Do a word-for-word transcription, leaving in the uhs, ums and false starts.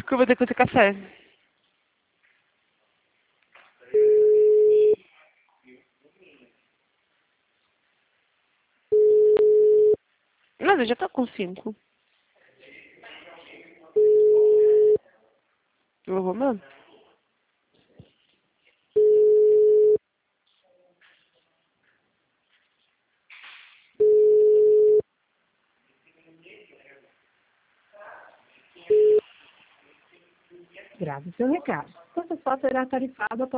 que eu vou ter que fazer café. Mas eu já tô com cinco. Eu vou mesmo. Grave seu recado. Essa só será tarifada após